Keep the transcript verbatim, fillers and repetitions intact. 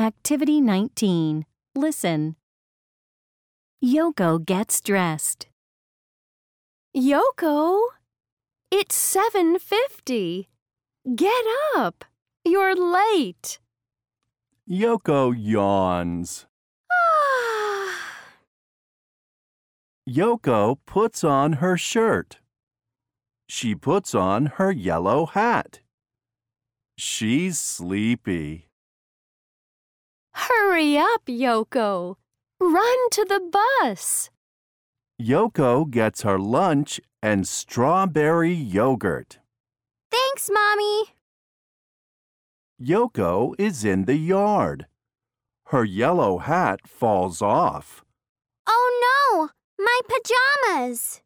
Activity nineteen. Listen. Yoko gets dressed. Yoko, it's seven fifty. Get up. You're late. Yoko yawns. Yoko puts on her shirt. She puts on her yellow hat. She's sleepy. Hurry up, Yoko. Run to the bus. Yoko gets her lunch and strawberry yogurt. Thanks, Mommy. Yoko is in the yard. Her yellow hat falls off. Oh no, my pajamas.